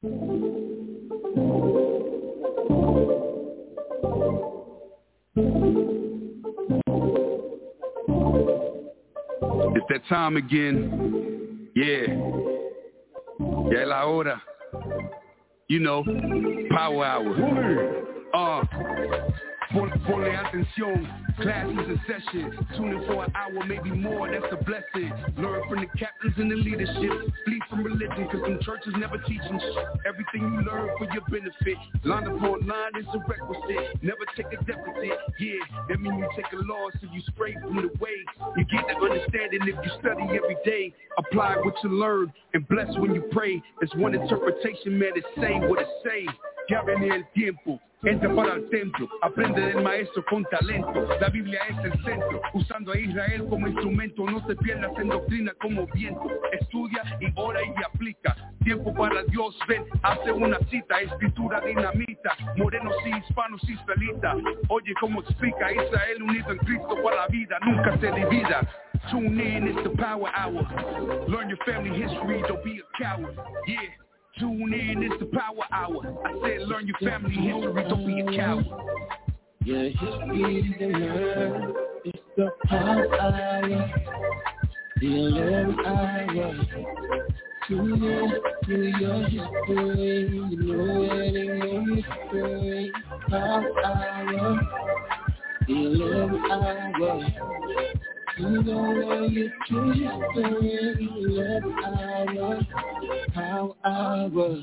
It's that time again. Yeah. Ya es la hora. You know, Power Hour. Ponle atención, class is in session. Tune in for an hour, maybe more, that's a blessing. Learn from the captains and the leadership. Flee from religion, cause some churches never teaching shit. Everything you learn for your benefit. Line upon line is a requisite. Never take a deficit. Yeah, that mean you take a loss so you spray from the way. You get the understanding if you study every day. Apply what you learn and bless when you pray. There's one interpretation, man, it say what it say. Ya viene el tiempo. Entra para el templo, aprende del maestro con talento. La Biblia es el centro, usando a Israel como instrumento. No te pierdas en doctrina como viento. Estudia y ora y aplica. Tiempo para Dios, ven, hace una cita. Escritura dinamita, morenos y hispanos israelitas. Oye cómo explica Israel unido en Cristo para la vida, nunca se divida. Tune in, it's the Power Hour. Learn your family history, don't be a coward. Yeah. Tune in, it's the Power Hour. I said learn your family history, don't be a coward. Yeah, history to learn. It's the Power Hour. The 11th hour. Tune in to your history. You know it ain't no mystery. Power Hour. The 11th hour. You know where you to history. 11th hour. Power Hour.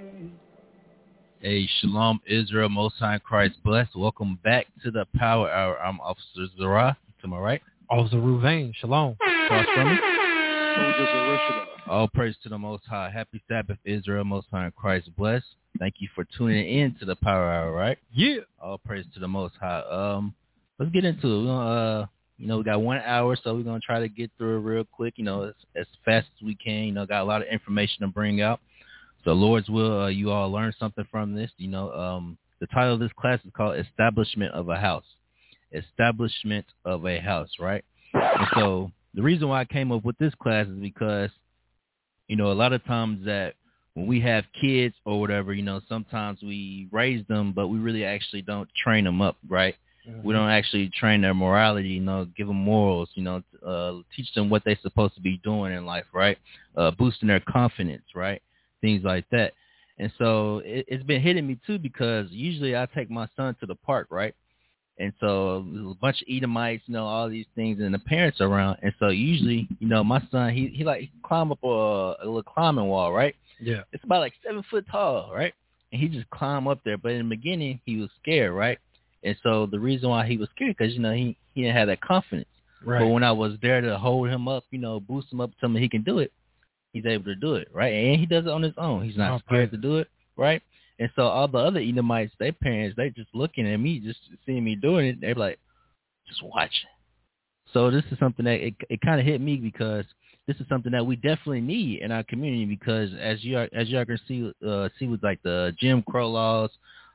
Hey, Shalom, Israel, Most High in Christ bless. Welcome back to the Power Hour. I'm Officer Zara. To my right, Officer Ruvain. Shalom. Across from me, Soldiers of Rishon. all praise to the Most High. Happy Sabbath, Israel, Most High in Christ bless. Thank you for tuning in to the Power Hour, right? Yeah. All praise to the Most High. Let's get into it. We're gonna, we got 1 hour, so we're going to try to get through it real quick, as fast as we can. Got a lot of information to bring out. So Lord's will, you all learn something from this. The title of this class is called Establishment of a House. Establishment of a House, right? And so the reason why I came up with this class is because, a lot of times that when we have kids or whatever, sometimes we raise them, but we really actually don't train them up, right? Mm-hmm. We don't actually train their morality, give them morals, teach them what they're supposed to be doing in life, right? Boosting their confidence, right? Things like that. And so it's been hitting me too, because usually I take my son to the park, right? And so there's a bunch of Edomites, all these things, and the parents around. And so usually, my son, he climb up a little climbing wall, right? Yeah. It's about 7 foot tall, right? And he just climbed up there. But in the beginning, he was scared, right? And so the reason why he was scared, because, he didn't have that confidence. Right. But when I was there to hold him up, boost him up, tell him he can do it, he's able to do it, right? And he does it on his own. He's not scared to do it, right? And so all the other Edomites, their parents, they just looking at me, just seeing me doing it. They're like, just watching. So this is something that it kind of hit me, because this is something that we definitely need in our community, because as y'all can see with the Jim Crow laws,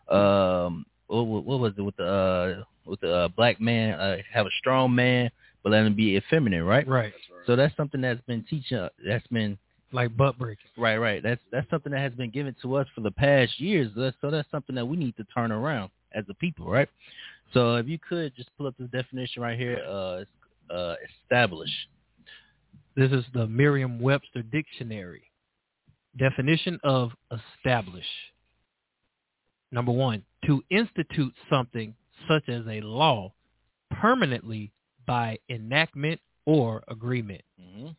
what was it with the black man, have a strong man but let him be effeminate, right? Right. So that's something that's been that's been like butt breaking. Right. That's something that has been given to us for the past years. So that's something that we need to turn around as a people, right? So if you could just pull up this definition right here, establish. This is the Merriam-Webster Dictionary. Definition of establish. Number 1, to institute something such as a law permanently by enactment or agreement. Mm-hmm.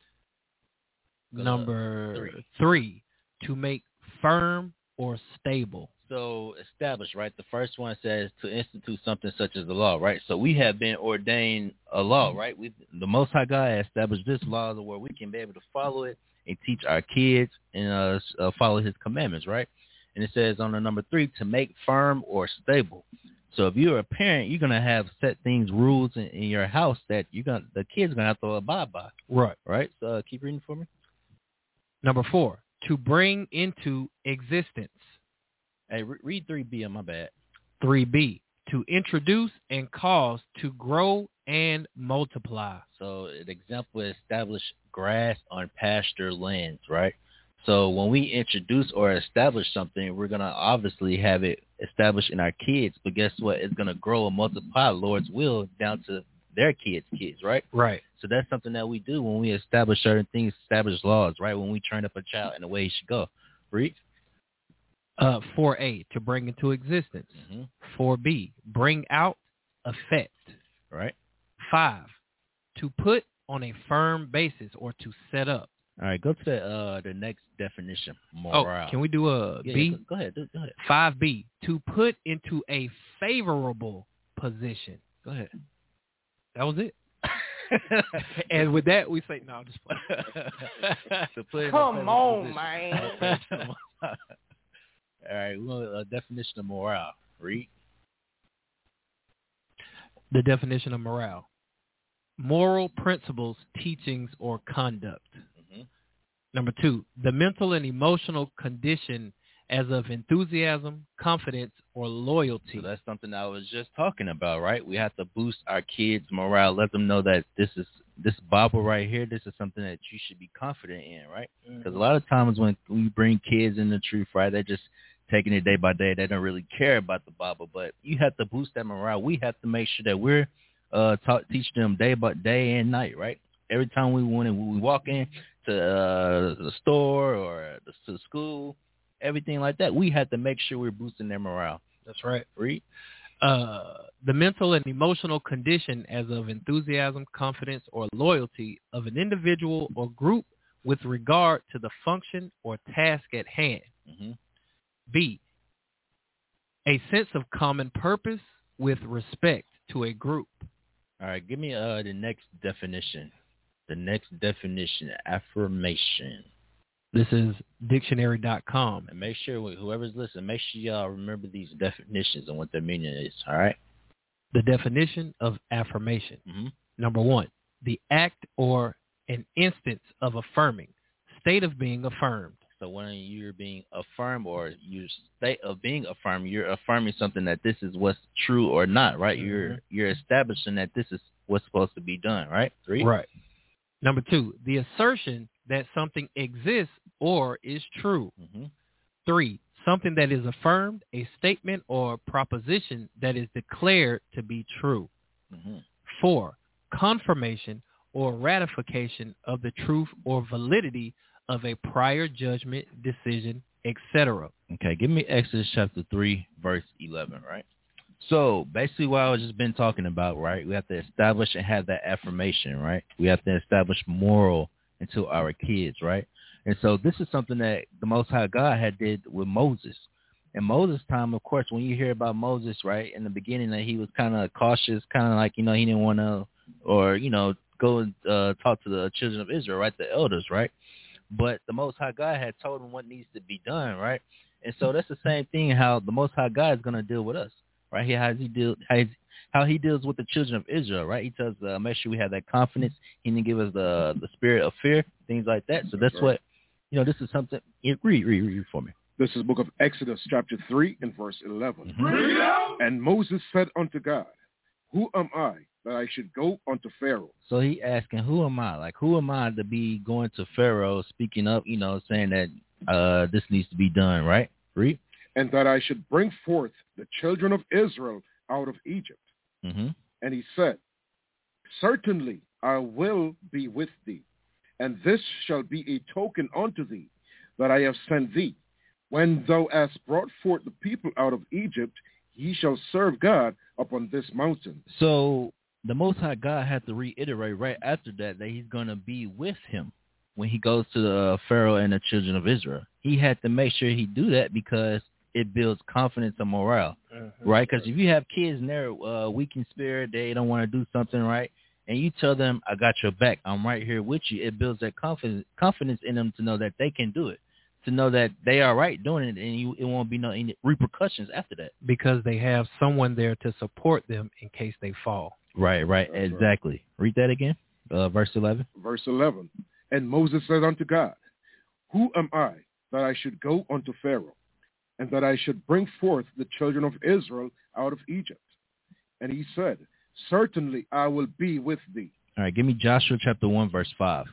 Number 3, to make firm or stable. So establish, right? The first one says to institute something such as a law, right? So we have been ordained a law, right? The Most High God has established this law where we can be able to follow it and teach our kids and follow his commandments, right? And it says on the number 3, to make firm or stable. So if you're a parent, you're going to have set things, rules in your house that the kids are going to have to abide by. Right. Right? So keep reading for me. Number 4, to bring into existence. Hey, read 3B on my bad. 3B, to introduce and cause to grow and multiply. So an example is establish grass on pasture lands, right? So when we introduce or establish something, we're going to obviously have it established in our kids. But guess what? It's going to grow and multiply, Lord's will, down to their kids, right? Right. So that's something that we do when we establish certain things, establish laws, right? When we train up a child in the way he should go. Read. 4A, to bring into existence. 4B, bring out, effect. Right. 5, to put on a firm basis or to set up. All right, go to the next definition, morale. Oh, can we do a B? Yeah, go ahead. 5B, to put into a favorable position. Go ahead. That was it. And with that, we say, no, just play. Come on, man. All right, we want a definition of morale. Read. The definition of morale. Moral principles, teachings, or conduct. Number 2, the mental and emotional condition as of enthusiasm, confidence, or loyalty. So that's something I was just talking about, right? We have to boost our kids' morale, let them know that this Bible right here, this is something that you should be confident in, right? Because a lot of times when we bring kids in the truth, right, they're just taking it day by day. They don't really care about the Bible, but you have to boost that morale. We have to make sure that we're teach them day by day and night, right? Every time we walk in to the store or to school, everything like that, we have to make sure we're boosting their morale. That's right. Read. The mental and emotional condition as of enthusiasm, confidence, or loyalty of an individual or group with regard to the function or task at hand. B, a sense of common purpose with respect to a group. All right, give me the next definition. The next definition, affirmation. This is dictionary.com. And make sure, whoever's listening, make sure y'all remember these definitions and what their meaning is, all right? The definition of affirmation. Number 1, the act or an instance of affirming, state of being affirmed. So when you're being affirmed or your state of being affirmed, you're affirming something that this is what's true or not, right? You're establishing that this is what's supposed to be done, right? 3. Right. Number 2, the assertion that something exists or is true. 3, something that is affirmed, a statement or proposition that is declared to be true. 4, confirmation or ratification of the truth or validity of a prior judgment, decision, etc. Okay, give me Exodus chapter 3, verse 11, right? So basically what I was just been talking about, right? We have to establish and have that affirmation, right? We have to establish moral into our kids, right? And so this is something that the Most High God had did with Moses. In Moses' time, of course, when you hear about Moses, right, in the beginning that he was kind of cautious, kind of like, he didn't want to, or, go and talk to the children of Israel, right, the elders, right? But the Most High God had told him what needs to be done, right? And so that's the same thing how the Most High God is going to deal with us, right? How he deals with the children of Israel, right? He tells us make sure we have that confidence. He didn't give us the spirit of fear, things like that. So that's what, this is something. Read for me. This is the book of Exodus chapter 3 and verse 11. And Moses said unto God, who am I that I should go unto Pharaoh? So he asking, who am I? Like, who am I to be going to Pharaoh, speaking up, saying that this needs to be done, right? Read. And that I should bring forth the children of Israel out of Egypt. And he said, certainly I will be with thee, and this shall be a token unto thee that I have sent thee. When thou hast brought forth the people out of Egypt, ye shall serve God upon this mountain. So the Most High God had to reiterate right after that he's going to be with him when he goes to Pharaoh and the children of Israel. He had to make sure he do that because it builds confidence and morale, right? Because if you have kids and they're weak in spirit, they don't want to do something right, and you tell them, I got your back, I'm right here with you, it builds that confidence in them to know that they can do it, to know that they are right doing it, and it won't be no any repercussions after that. Because they have someone there to support them in case they fall. Right, exactly. Right. Read that again, verse 11. Verse 11. And Moses said unto God, who am I that I should go unto Pharaoh, and that I should bring forth the children of Israel out of Egypt? And he said, certainly I will be with thee. All right, give me Joshua chapter 1, verse 5.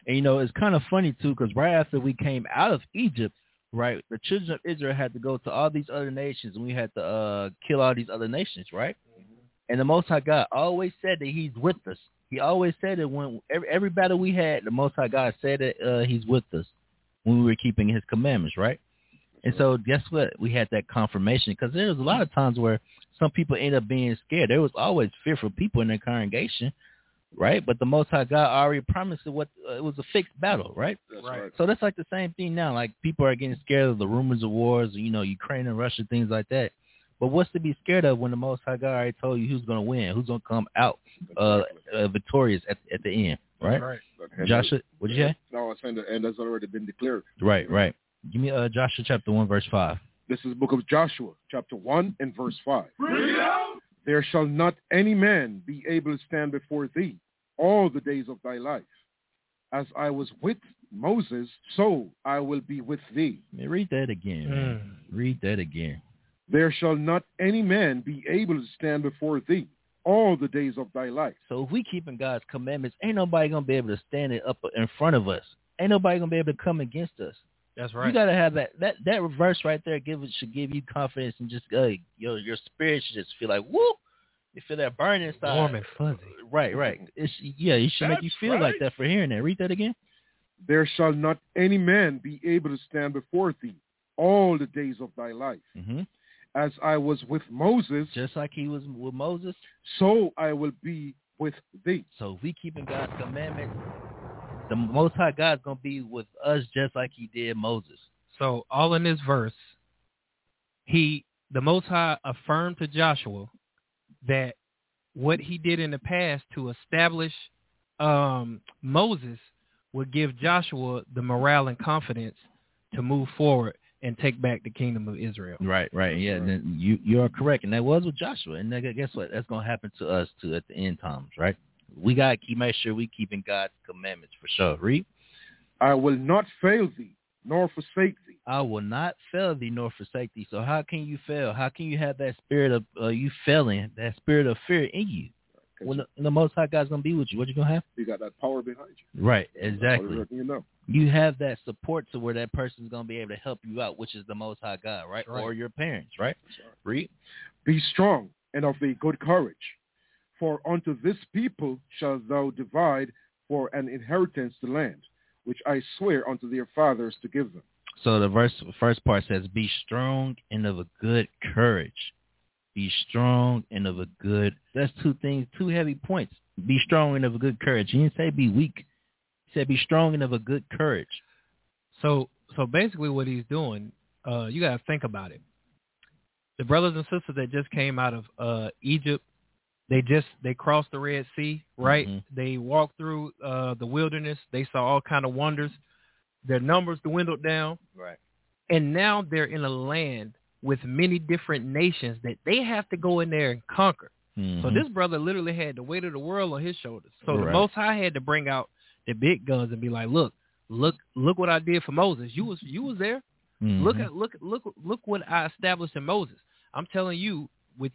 And, you know, it's kind of funny, too, because right after we came out of Egypt, right, the children of Israel had to go to all these other nations, and we had to kill all these other nations, right? And the Most High God always said that he's with us. He always said that when every battle we had, the Most High God said that he's with us when we were keeping his commandments, right? And so guess what? We had that confirmation because there was a lot of times where some people end up being scared. There was always fearful people in the congregation, right? But the Most High God already promised it was a fixed battle, right? That's right. So that's like the same thing now. Like people are getting scared of the rumors of wars, you know, Ukraine and Russia, things like that. But what's to be scared of when the Most High God already told you who's going to win, who's going to come out victorious at the end, right? Right. Joshua, what did you say? No, I was saying the end has already been declared. Right. Give me Joshua chapter 1, verse 5. This is the book of Joshua, chapter 1 and verse 5. There shall not any man be able to stand before thee all the days of thy life. As I was with Moses, so I will be with thee. Man, read that again, man. Read that again. There shall not any man be able to stand before thee all the days of thy life. So if we keeping God's commandments, ain't nobody going to be able to stand it up in front of us. Ain't nobody going to be able to come against us. That's right. You got to have that verse right there should give you confidence and just your spirit should just feel like, whoop. You feel that burn inside. Warm and fuzzy. Right. It should make you feel like that for hearing that. Read that again. There shall not any man be able to stand before thee all the days of thy life. Mm-hmm. As I was with Moses, just like he was with Moses, so I will be with thee. So if we keeping God's commandments, the Most High God's going to be with us just like he did Moses. So all in this verse, the Most High affirmed to Joshua that what he did in the past to establish Moses would give Joshua the morale and confidence to move forward and take back the kingdom of Israel. Right. Yeah, then you are correct. And that was with Joshua. And guess what? That's going to happen to us, too, at the end times, right? We got to make sure we keeping God's commandments for sure. Read. I will not fail thee, nor forsake thee. I will not fail thee, nor forsake thee. So how can you fail? How can you have that spirit of you failing, that spirit of fear in you? When the Most High God's going to be with you, what you going to have? You got that power behind you. Right, exactly. You know. You have that support to where that person's going to be able to help you out, which is the Most High God, right? Or your parents, right? Read. Be strong and of a good courage, for unto this people shalt thou divide for an inheritance the land, which I swear unto their fathers to give them. So the first part says, be strong and of a good courage. Be strong and of a good. That's two things, two heavy points. Be strong and of a good courage. He didn't say be weak. He said be strong and of a good courage. So basically what he's doing, you got to think about it. The brothers and sisters that just came out of Egypt, they crossed the Red Sea, right? Mm-hmm. They walked through the wilderness. They saw all kind of wonders. Their numbers dwindled down. Right. And now they're in a land with many different nations that they have to go in there and conquer. Mm-hmm. So this brother literally had the weight of the world on his shoulders. So the Most High had to bring out the big guns and be like, look what I did for Moses. You was there. Mm-hmm. Look what I established in Moses. I'm telling you, when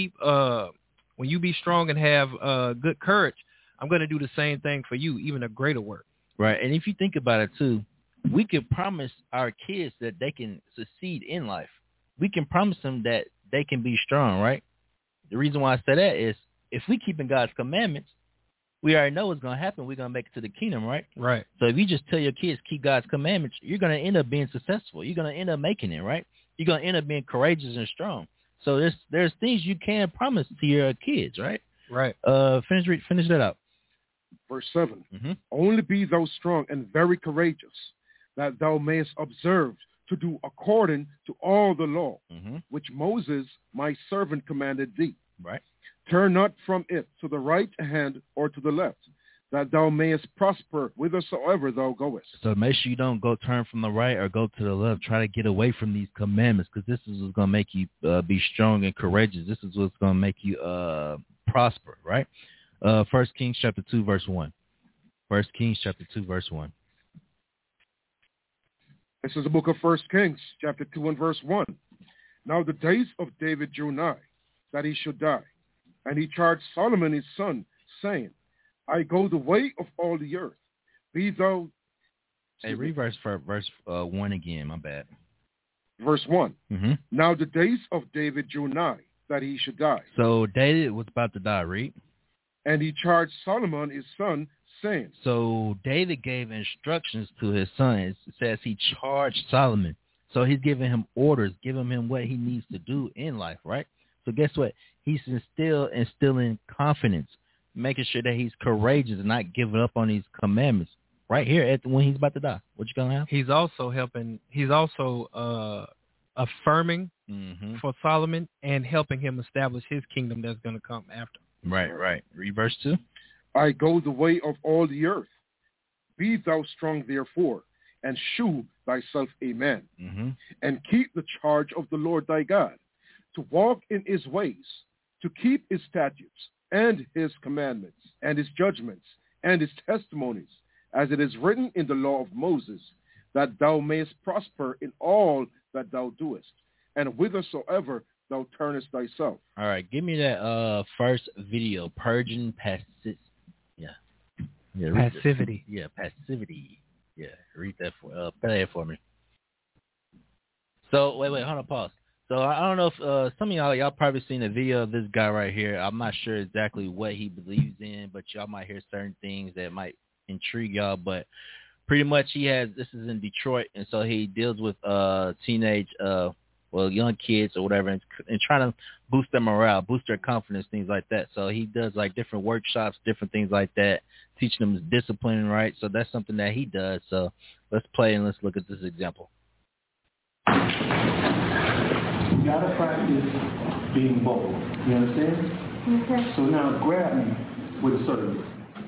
you be strong and have good courage, I'm going to do the same thing for you, even a greater work. Right. And if you think about it too, we can promise our kids that they can succeed in life. We can promise them that they can be strong, right? The reason why I say that is if we keep in God's commandments, we already know what's going to happen. We're going to make it to the kingdom, right? Right. So if you just tell your kids keep God's commandments, you're going to end up being successful. You're going to end up making it, right? You're going to end up being courageous and strong. So there's things you can promise to your kids, right? Right. Finish that out. Verse 7. Mm-hmm. Only be thou strong and very courageous, that thou mayest observe to do according to all the law, which Moses, my servant, commanded thee. Right. Turn not from it to the right hand or to the left, that thou mayest prosper whithersoever thou goest. So make sure you don't turn from the right or go to the left. Try to get away from these commandments, because this is what's going to make you be strong and courageous. This is what's going to make you prosper, right? 1 Kings chapter 2, verse 1. 1 Kings chapter 2, verse 1. This is the book of 1 Kings, chapter 2 and verse 1. Now the days of David drew nigh, that he should die. And he charged Solomon his son, saying, I go the way of all the earth. Be thou... Hey, read verse 1 again. My bad. Verse 1. Mm-hmm. Now the days of David drew nigh, that he should die. So David was about to die, read. And he charged Solomon his son, saying... So David gave instructions to his son. It says he charged Solomon. So he's giving him orders, giving him what he needs to do in life, right? So guess what? He's instilling confidence, making sure that he's courageous and not giving up on these commandments. Right here when he's about to die. What you gonna have? He's also helping. He's also affirming for Solomon and helping him establish his kingdom that's going to come after. Right. Read verse 2. I go the way of all the earth. Be thou strong therefore, and shew thyself a man, and keep the charge of the Lord thy God, to walk in his ways, to keep his statutes, and his commandments, and his judgments, and his testimonies, as it is written in the law of Moses, that thou mayest prosper in all that thou doest, and whithersoever thou turnest thyself. All right, give me that first video, purging passivity. Passivity. Passivity. Yeah, read that play it for me. So wait, hold on, pause. So I don't know if some of y'all probably seen a video of this guy right here. I'm not sure exactly what he believes in, but y'all might hear certain things that might intrigue y'all. But pretty much this is in Detroit, and so he deals with teenage, young kids or whatever, and trying to boost their morale, boost their confidence, things like that. So he does like different workshops, different things like that, teaching them discipline, right? So that's something that he does. So let's play and let's look at this example. You gotta practice being bold. You understand? Okay. So now grab me with a certain.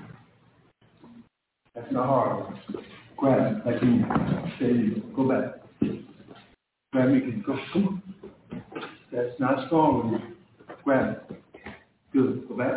That's not hard. Grab me like you. There you go. Go back. Grab me. Go. Come on. That's not strong enough. Grab me. Good. Go back.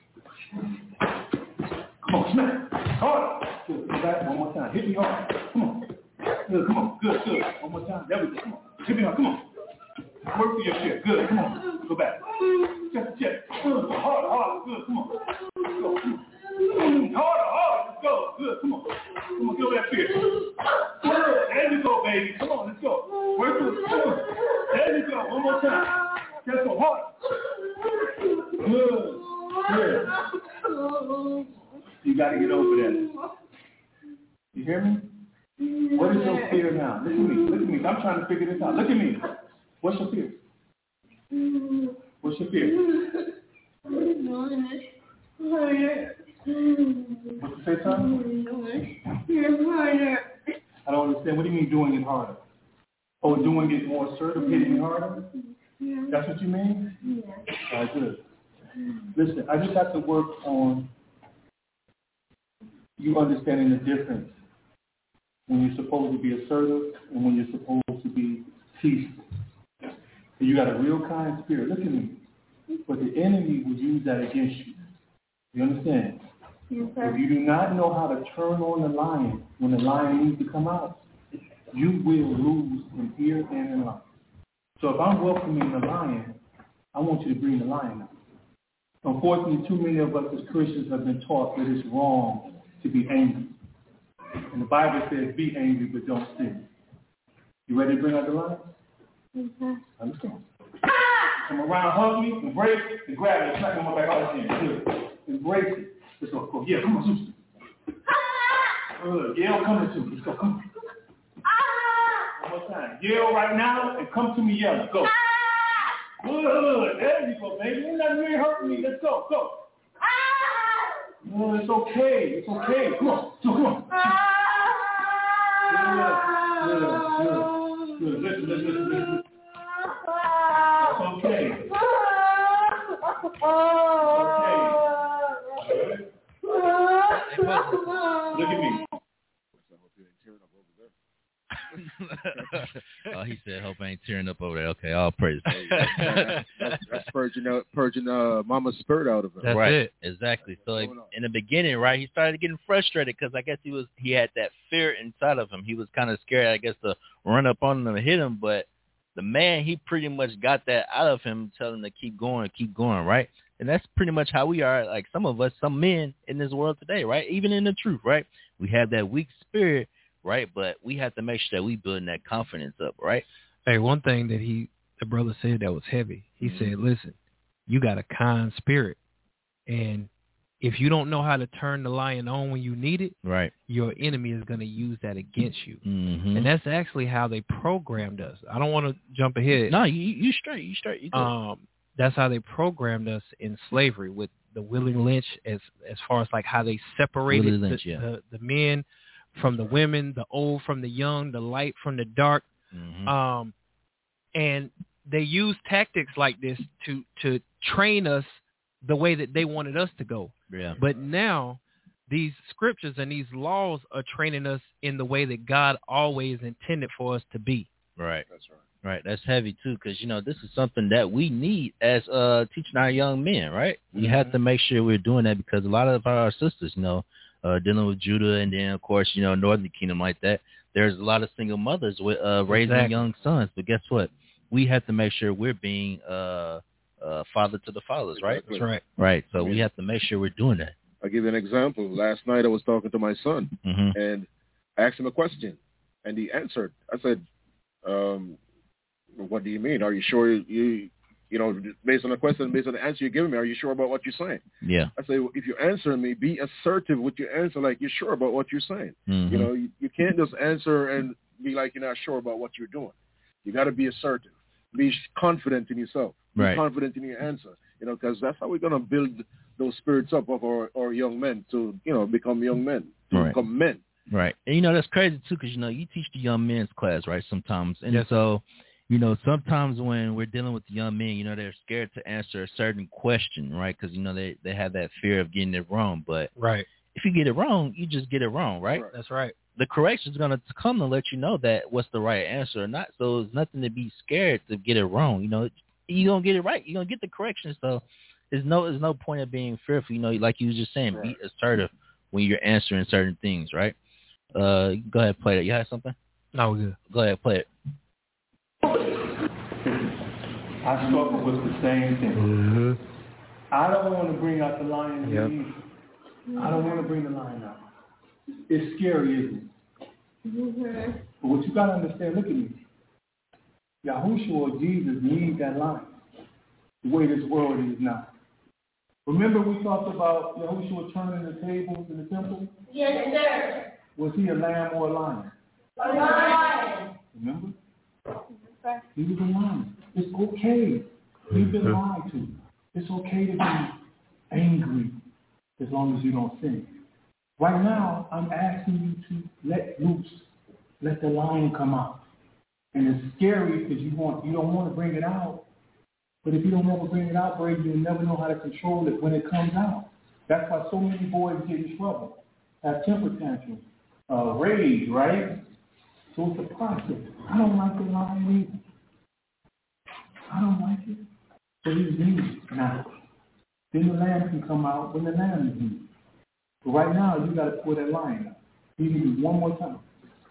Come on, smack. Hard. Good. Go back one more time. Hit me hard. Come on. Good. Come on. Good. One more time. There we go. Come on. Hit me hard. Come on. Work for your shit. Good. Come on. Go back. Check. Good. Harder. Good. Come on. Let's go. Come on. Harder. Let's go. Good. Come on. Get over that fear. Good. There you go, baby. Come on. Let's go. Work through it. Come on. There you go. One more time. Let's go. Harder. Good. You got to get over that. You hear me? What is your fear now? Look at me. I'm trying to figure this out. Look at me. What's your fear? What's your fear? What you say, son? I don't understand. What do you mean doing it harder? Oh, doing it more assertive, hitting it harder? Yeah. That's what you mean? Yeah. All right, good. Listen, I just have to work on you understanding the difference when you're supposed to be assertive and when you're supposed to be peaceful. So you got a real kind spirit. Look at me. But the enemy will use that against you. You understand? Yes, sir. If you do not know how to turn on the lion when the lion needs to come out, you will lose in here and in life. So if I'm welcoming the lion, I want you to bring the lion out. Unfortunately, too many of us as Christians have been taught that it's wrong to be angry. And the Bible says, be angry, but don't sin. You ready to bring out the lion? Mm-hmm. Let's go. Come around, hug me, embrace, and grab it, smack me on my back all the time. Good. Embrace it. Let's go. Yeah, come on, Susan. Good. Yell, come to me. Let's go. Come on. One more time. Yell right now and come to me yelling. Go. Good. There you go, baby. You're not really hurting me. Let's go. Go. No, it's okay. Come on. So, come on. Good. Listen. It's okay. Look at me. Oh, he said, "Hope I ain't tearing up over there." Okay, all praise. That's purging Mama's spirit out of him. That's right. It. Exactly. So in the beginning, right, he started getting frustrated because I guess he had that fear inside of him. He was kind of scared, I guess, to run up on him and hit him. But the man, he pretty much got that out of him, telling him to keep going, right? And that's pretty much how we are, like some of us, some men in this world today, right? Even in the truth, right? We have that weak spirit, right? But we have to make sure that we build that confidence up, right? Hey, one thing that the brother said that was heavy. He said, listen, you got a kind spirit. And if you don't know how to turn the lion on when you need it, right, your enemy is going to use that against you. And that's actually how they programmed us. I don't want to jump ahead. No, you straight. You good. That's how they programmed us in slavery with the Willie Lynch, as far as like how they separated the men from the women, the old from the young, the light from the dark. And they used tactics like this to train us the way that they wanted us to go. Yeah. But now these scriptures and these laws are training us in the way that God always intended for us to be. Right. That's right. Right. That's heavy too, because this is something that we need as teaching our young men. Right. We have to make sure we're doing that, because a lot of our sisters, dealing with Judah, and then of course Northern Kingdom like that. There's a lot of single mothers with raising young sons. But guess what? We have to make sure we're being father to the fathers. Right. Exactly. That's right. Right. So we have to make sure we're doing that. I'll give you an example. Last night I was talking to my son and I asked him a question, and he answered. I said, what do you mean? Are you sure you based on the question, based on the answer you're giving me, are you sure about what you're saying? Yeah. I say, well, if you answer me, be assertive with your answer, like you're sure about what you're saying. You can't just answer and be like you're not sure about what you're doing. You got to be assertive. Be confident in yourself. Be confident in your answer. Because that's how we're going to build those spirits up of our young men to, become young men, to become men. Right. And, that's crazy, too, because, you teach the young men's class, right, sometimes. And so, sometimes when we're dealing with the young men, they're scared to answer a certain question, right, because, they have that fear of getting it wrong. But if you get it wrong, you just get it wrong, right? That's right. The correction is going to come to let you know that what's the right answer or not. So it's nothing to be scared to get it wrong. You're going to get it right. You're going to get the correction. So there's no point of being fearful. Like you was just saying, be assertive when you're answering certain things, right? Go ahead, play it. You have something? No, we're good. Go ahead, play it. I struggle with the same thing. I don't want to bring out the lion in me. I don't want to bring the lion out. It's scary, isn't it? But what you got to understand, look at me. Yahushua or Jesus needs that lion the way this world is now. Remember we talked about Yahushua turning the tables in the temple? Yes, sir. Was he a lamb or a lion? A lion. Remember? He was a lion. It's okay. You've been lied to. It's okay to be angry as long as you don't sin. Right now, I'm asking you to let loose. Let the lion come out. And it's scary because you don't want to bring it out. But if you don't ever bring it out, Brady, you'll never know how to control it when it comes out. That's why so many boys get in trouble. Have temper tantrums. Rage, right? So it's a process. I don't like the lion either. I don't like it. So he's needed now. Then the lamb can come out when the lamb is needed. But right now, you got to pull that lion out. You can do one more time.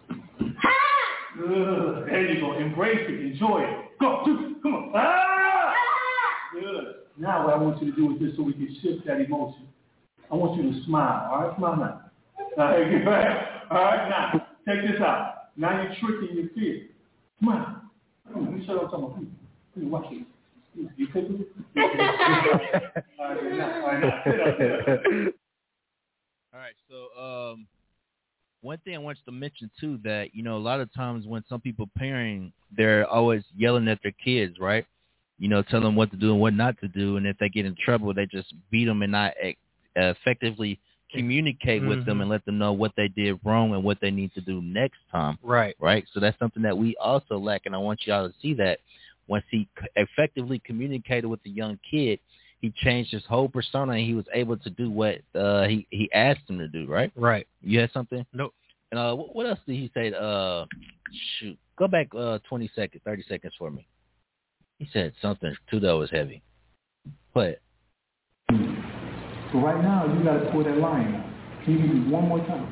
Good. There you go. Embrace it. Enjoy it. Go. Come on. Ah! Good. Now what I want you to do is this so we can shift that emotion. I want you to smile. All right? Smile now. All right, now. Take this out. Now you're tricking your fear. Smile. Come on. Let me show you what I'm talking about. Please watch it. You take it? All right, now. All right, so one thing I want you to mention, too, that, a lot of times when some people parenting, they're always yelling at their kids, right? Telling them what to do and what not to do, and if they get in trouble, they just beat them and not effectively communicate with them and let them know what they did wrong and what they need to do next time. Right. Right? So that's something that we also lack, and I want y'all to see that once he effectively communicated with the young kid, he changed his whole persona, and he was able to do what he asked him to do, right? Right. You had something? Nope. And what else did he say? Shoot. Go back 30 seconds for me. He said something, too, that was heavy. Play it. So right now, you got to pull that line out. Can you do one more time?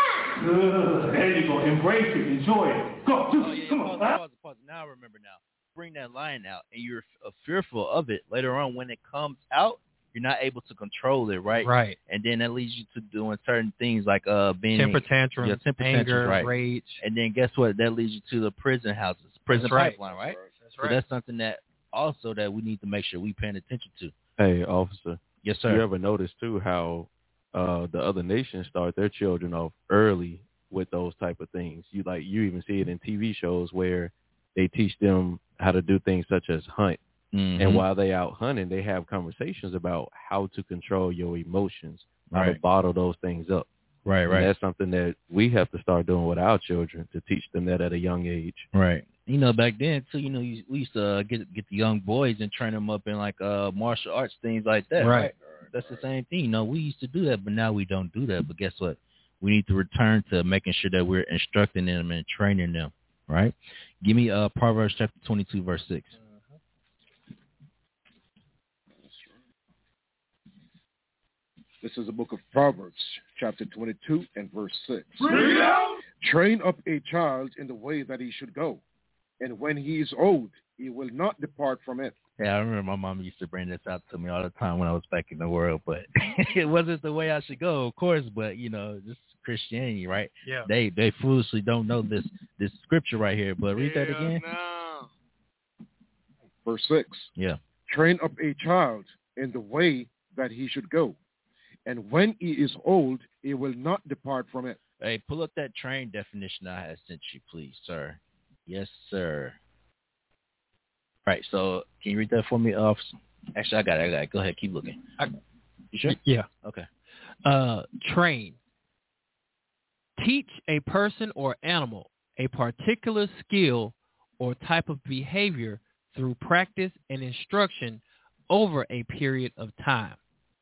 Good. There you go. Embrace it. Enjoy it. Go. Come on. Pause. Now I remember now. bring that lion out and you're fearful of it, later on when it comes out, you're not able to control it, right? Right. And then that leads you to doing certain things like being temper tantrums, anger, right? rage. And then guess what? That leads you to the prison houses, prison pipeline, right? That's right. So that's something that also that we need to make sure we paying attention to. Hey, officer. Yes, sir. You ever notice too how the other nations start their children off early with those type of things? You even see it in TV shows where they teach them how to do things such as hunt. Mm-hmm. And while they out hunting, they have conversations about how to control your emotions, how right. to bottle those things up. Right, and that's something that we have to start doing with our children to teach them that at a young age. Right. You know, back then too, we used to get the young boys and train them up in like martial arts, things like that. Right. That's the same thing. We used to do that, but now we don't do that. But guess what? We need to return to making sure that we're instructing them and training them. Right. Give me Proverbs chapter 22, verse 6. This is the book of Proverbs, chapter 22 and verse 6. Train up a child in the way that he should go, and when he is old, he will not depart from it. Yeah, I remember my mom used to bring this out to me all the time when I was back in the world, but it wasn't the way I should go, of course, but, this is Christianity, right? Yeah. They foolishly don't know this scripture right here, but read that again. No. Verse 6. Yeah. Train up a child in the way that he should go, and when he is old, he will not depart from it. Hey, pull up that train definition I had sent you, please, sir. Yes, sir. Right, so can you read that for me, officer? Actually, I got it. Go ahead, keep looking. You sure? Yeah. Okay. Train. Teach a person or animal a particular skill or type of behavior through practice and instruction over a period of time.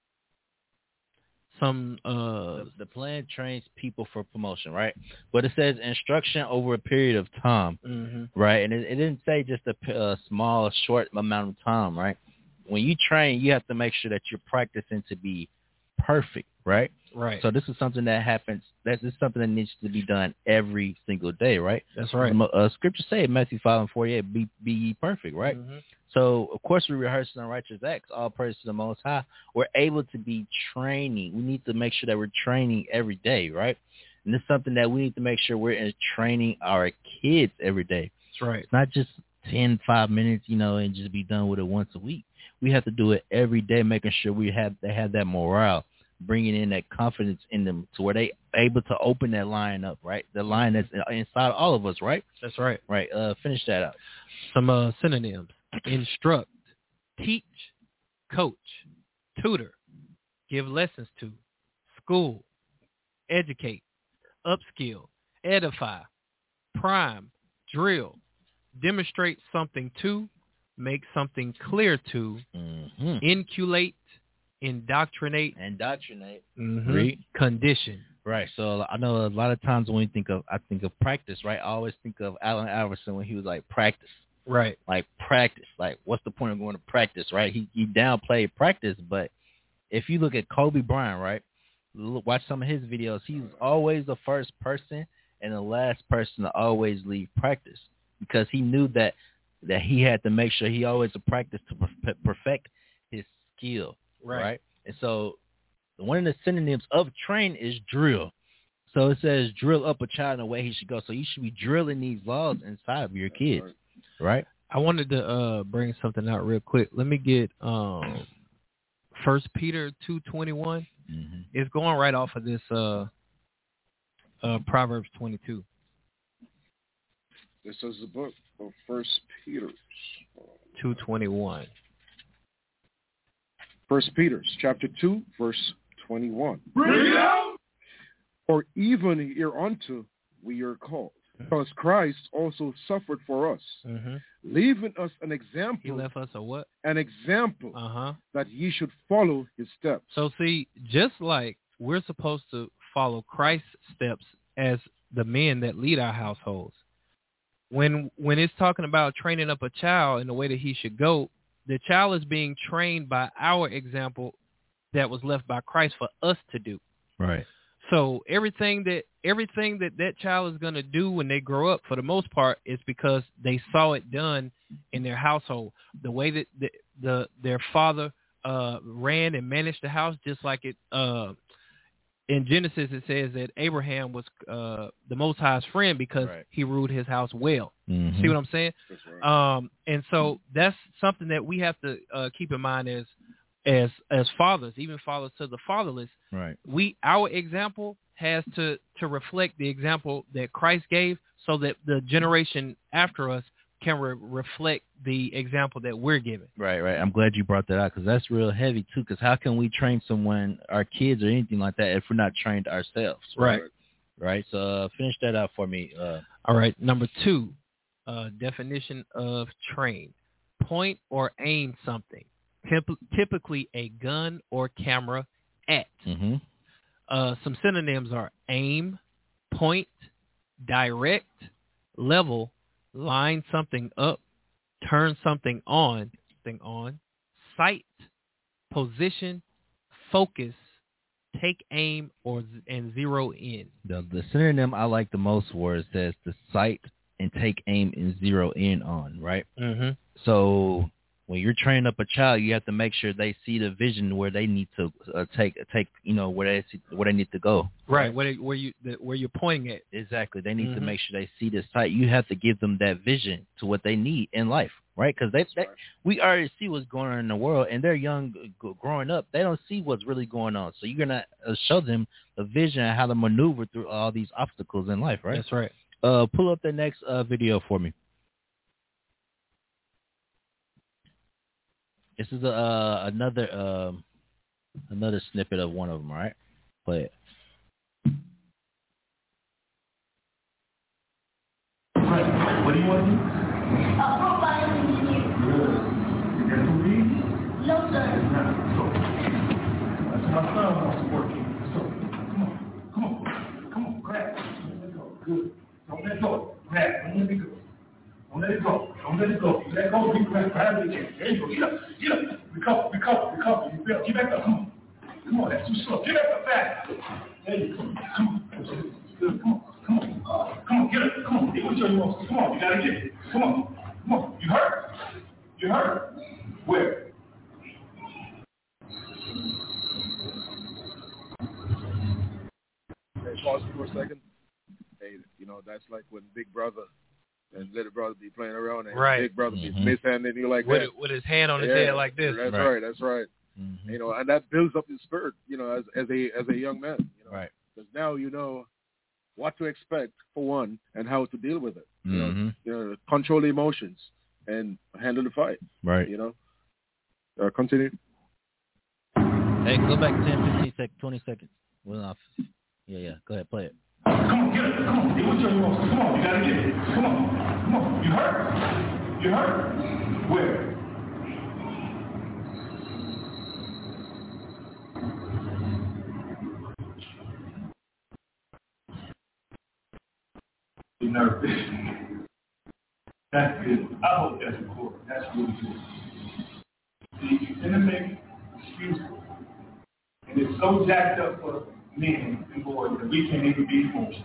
The plan trains people for promotion, right? But it says instruction over a period of time, right? And it didn't say just a small, short amount of time, right? When you train, you have to make sure that you're practicing to be perfect, right? Right. So this is something that happens. This is something that needs to be done every single day, right? That's right. Scripture say in Matthew 5:48, be ye perfect, right? So, of course, we rehearse in righteous acts, all praise to the Most High. We're able to be training. We need to make sure that we're training every day, right? And it's something that we need to make sure we're training our kids every day. That's right. It's not just 5 minutes, and just be done with it once a week. We have to do it every day, making sure they have that morale, bringing in that confidence in them to where they able to open that line up, right? The line that's inside all of us, right? That's right. Right. Finish that up. Some synonyms. Instruct, teach, coach, tutor, give lessons to, school, educate, upskill, edify, prime, drill, demonstrate something to, make something clear to, inculcate, indoctrinate, condition. Right. So I know a lot of times when I think of practice, right? I always think of Allen Iverson when he was like practice. Right. Like practice. Like what's the point of going to practice, right? He downplayed practice, but if you look at Kobe Bryant, right? Watch some of his videos. He was always the first person and the last person to always leave practice because he knew that he had to make sure he always practiced to perfect his skill, right? And so one of the synonyms of train is drill. So it says drill up a child in the way he should go. So you should be drilling these laws inside of your kids. Right. I wanted to bring something out real quick. Let me get 1 Peter 2:21. It's going right off of this Proverbs 22. This is the book of 1 Peter 2:21. 1 Peter chapter 2, verse 21. Bring it out! For even hereunto we are called. Because Christ also suffered for us, leaving us an example. He left us a what? An example that ye should follow his steps. So see, just like we're supposed to follow Christ's steps as the men that lead our households, when it's talking about training up a child in the way that he should go, the child is being trained by our example that was left by Christ for us to do. Right. So everything that child is going to do when they grow up, for the most part, is because they saw it done in their household, the way that their father ran and managed the house, just like it in Genesis it says that Abraham was the Most High's friend because he ruled his house well. See what I'm saying? That's right. And so that's something that we have to keep in mind as fathers, even fathers to the fatherless. Right. Our example has to reflect the example that Christ gave, so that the generation after us can reflect the example that we're giving. Right. I'm glad you brought that out, because that's real heavy too. Because how can we train someone, our kids or anything like that, if we're not trained ourselves? Right. So finish that out for me. All right. Number 2, definition of train: point or aim something, typically a gun or camera at. Some synonyms are aim, point, direct, level, line something up, turn something on, sight, position, focus, take aim, and zero in. The synonym I like the most was says the sight and take aim and zero in on, right? So when you're training up a child, you have to make sure they see the vision where they need to take, where they need to go. Right, where you're pointing at. Exactly. They need to make sure they see the sight. You have to give them that vision to what they need in life, right? Because we already see what's going on in the world, and they're young, growing up. They don't see what's really going on. So you're gonna show them a vision of how to maneuver through all these obstacles in life, right? That's right. Pull up the next video for me. This is another snippet of one of them, all right? Play it. What do you want to do? Profiling engineer. Good. You got to read? No, sir. So, that's my son wants to work here. So, come on, grab. Let's go. Good. Don't let go. Grab. Don't let it go. Don't let it go. Don't let it go. You let go, you grab it again. There you go. Get up. Recover. You feel. Get back up. Come on, that's too slow. Get back up fast. There you go. Come on. Good. Come on, get up. Come on. Which one you want? Come on, you gotta get it. Come on. You hurt? Where? Hey, pause for a second. Hey, that's like when Big Brother and little brother be playing around, and Big Brother be mishandling you like that. With his hand on his head like this. That's right. And that builds up his spirit, as a young man. Right. Because now you know what to expect, for one, and how to deal with it. Control the emotions and handle the fight. Right. Continue. Hey, go back 10, 15 seconds, 20 seconds. Well, off. Yeah. Go ahead, play it. Come on, get up. Come on. Which one you want? Come on, you gotta get it. Come on. You hurt? Where? Be nervous. That's good. I hope that's recorded. That's really good. See, you tend to make excuses. And it's so jacked up for men and boys that we can't even be emotional.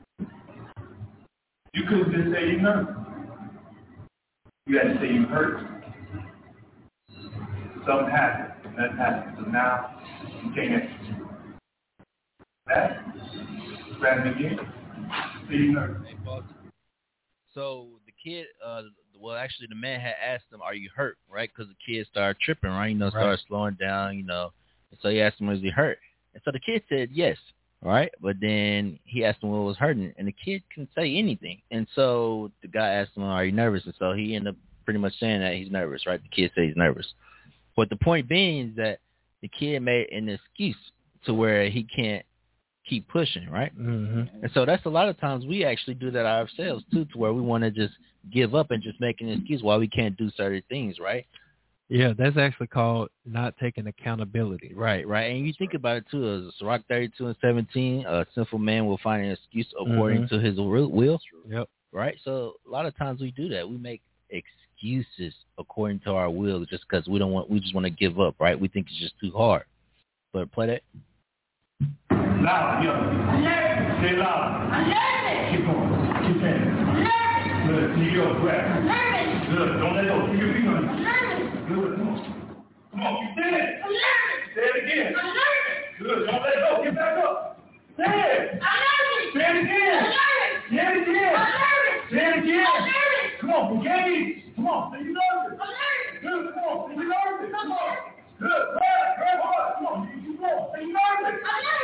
You couldn't just say you're nervous. You had to say you hurt. Something happened. That happened. So now you can't execute. That? Grab it again. Say you're nervous. So the kid, actually the man had asked him, "Are you hurt?" Right? Because the kid started tripping, right? Started slowing down, And so he asked him, "Was he hurt?" And so the kid said yes, right? But then he asked him what was hurting, and the kid couldn't say anything. And so the guy asked him, "Are you nervous?" And so he ended up pretty much saying that he's nervous, right? The kid said he's nervous. But the point being is that the kid made an excuse to where he can't keep pushing, right? And so that's a lot of times we actually do that ourselves too, to where we want to just give up and just make an excuse why we can't do certain things, right? Yeah, that's actually called not taking accountability. Right. And you think about it too, as Sirach 32:17, a sinful man will find an excuse according to his will. Yep. Right? So a lot of times we do that. We make excuses according to our will just because we just want to give up, right? We think it's just too hard. But play that. Loud, yo. I'm nervous. Say loud. I'm nervous. Keep going. Keep saying it. I'm nervous. Good. Here you go. Grab. I'm nervous. Good. Don't let go. Keep your feet on it. Good. Come on. Come on. Keep saying it. Say it again. Good. Don't let go. Get back up. Say it. Say it again. Say it again. Say it again. Come on. Engage. Come on. Say you nervous. Good. Come on. Say you nervous. Come on. Good. Grab hard. Come on. You go. Say you nervous.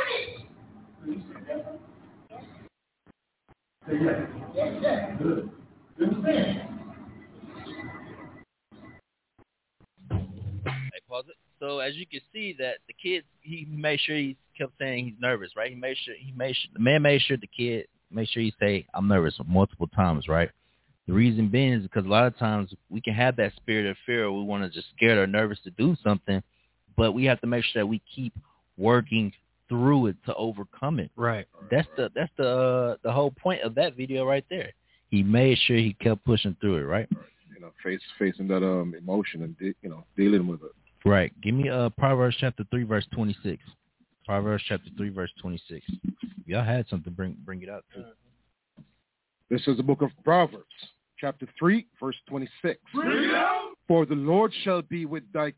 Say yes. Yes, sir. Good. Good. Say it. Hey, pause it. So as you can see that the kid, he made sure he kept saying he's nervous, right? The man made sure the kid made sure he say I'm nervous multiple times, right? The reason being is because a lot of times we can have that spirit of fear. We want to just scared or nervous to do something, but we have to make sure that we keep working through it to overcome it. Right. That's the whole point of that video right there. He made sure he kept pushing through it, right? You know, facing that emotion and dealing with it. Right. Give me Proverbs chapter 3 verse 26. Proverbs chapter 3 verse 26. Y'all had something, bring it out too. This is the book of Proverbs, chapter 3 verse 26. For the Lord shall be thy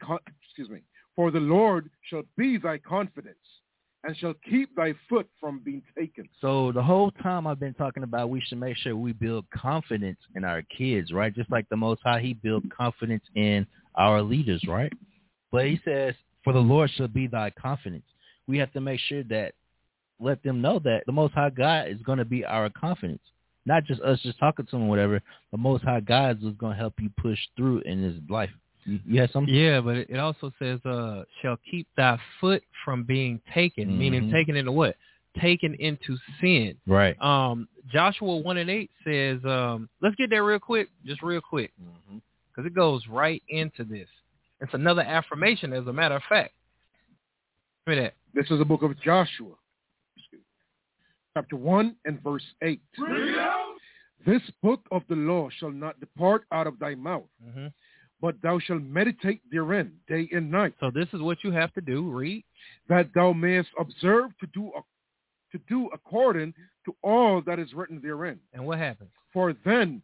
confidence, and shall keep thy foot from being taken. So the whole time I've been talking about we should make sure we build confidence in our kids, right? Just like the Most High, he built confidence in our leaders, right? But he says, for the Lord shall be thy confidence. We have to make sure that, let them know that the Most High God is going to be our confidence. Not just us just talking to him or whatever. The Most High God is going to help you push through in this life. You have something? Yeah, but it also says, shall keep thy foot from being taken, meaning taken into what? Taken into sin. Right. Joshua 1:8 says, let's get there real quick, just real quick, because it goes right into this. It's another affirmation, as a matter of fact. Look at that. This is the book of Joshua, chapter 1 and verse 8. This book of the law shall not depart out of thy mouth, but thou shalt meditate therein day and night. So this is what you have to do. Read. That thou mayest observe to do according to all that is written therein. And what happens? For then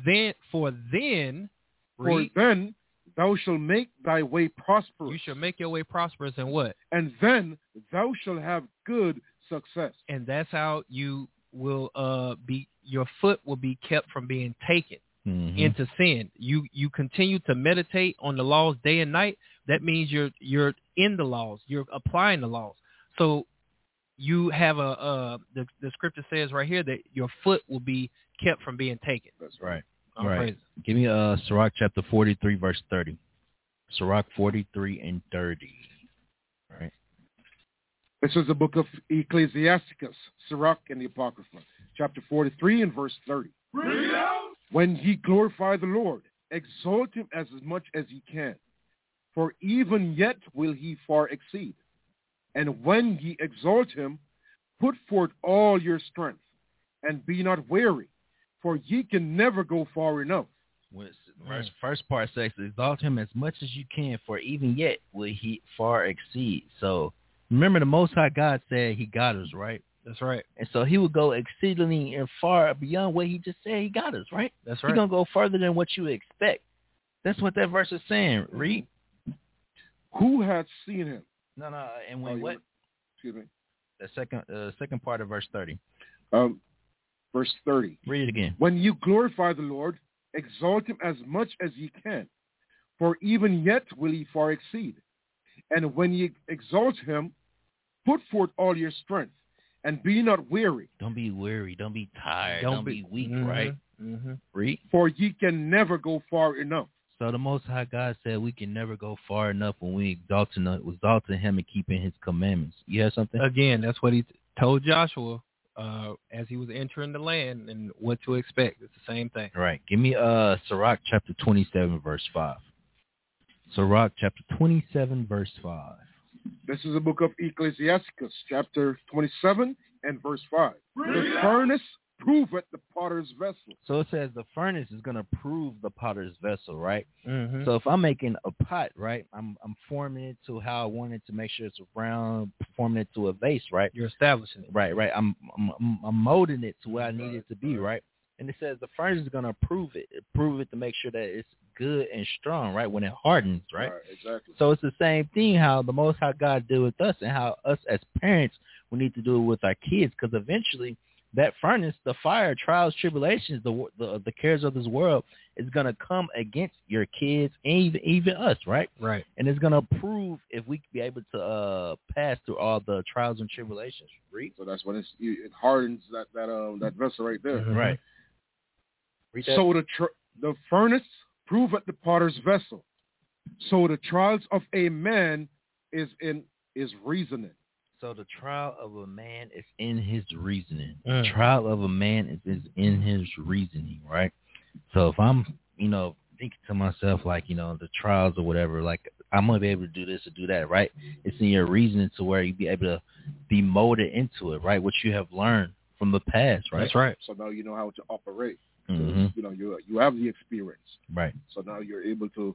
thou shalt make thy way prosperous. You shall make your way prosperous, and what? And then thou shalt have good success. And that's how you will your foot will be kept from being taken into sin. You continue to meditate on the laws day and night. That means you're in the laws. You're applying the laws. So you have the scripture says right here that your foot will be kept from being taken. That's right. All right. Give me Sirach chapter 43 verse 30. Sirach 43 and 30. All right. This is the book of Ecclesiasticus, Sirach and the Apocrypha, chapter 43 and verse 30. When ye glorify the Lord, exalt him as much as ye can, for even yet will he far exceed. And when ye exalt him, put forth all your strength, and be not weary, for ye can never go far enough. First part says, exalt him as much as you can, for even yet will he far exceed. So remember, the Most High God said he got us, right? That's right. And so he would go exceedingly and far beyond what he just said he got us, right? That's right. He's going to go further than what you expect. That's what that verse is saying. Read. Who had seen him? No. And when what? Excuse me. The second part of verse 30. Verse 30. Read it again. When you glorify the Lord, exalt him as much as ye can, for even yet will he far exceed. And when ye exalt him, put forth all your strength, and be not weary. Don't be weary. Don't be tired. Don't be weak, right? Read. For ye can never go far enough. So the Most High God said we can never go far enough when we exalting him and keeping his commandments. You have something? Again, that's what he told Joshua as he was entering the land and what to expect. It's the same thing. Right. Give me Sirach chapter 27, verse 5. Sirach chapter 27, verse 5. This is the book of Ecclesiasticus, chapter 27 and verse 5. The furnace proveth the potter's vessel. So it says the furnace is going to prove the potter's vessel, right? So if I'm making a pot, right, I'm forming it to how I want it to make sure it's round, forming it to a vase, right? You're establishing it. Right. I'm molding it to where I need it to be, right? And it says the furnace is going to prove it to make sure that it's good and strong, right, when it hardens, right? Exactly. So it's the same thing how the Most High God did with us and how us as parents, we need to do it with our kids, because eventually that furnace, the fire, trials, tribulations, the cares of this world is going to come against your kids and even us, right? Right. And it's going to prove if we can be able to pass through all the trials and tribulations. Read. So that's when it hardens that vessel right there. Mm-hmm. Right. So the furnace proveth the potter's vessel. So the trials of a man is reasoning. So the trial of a man is in his reasoning. The trial of a man is in his reasoning, right? So if I'm, thinking to myself like, the trials or whatever, like I'm going to be able to do this or do that, right? It's in your reasoning to where you be able to be molded into it, right? What you have learned from the past, right? That's right. So now you know how to operate. Mm-hmm. You have the experience. Right. So now you're able to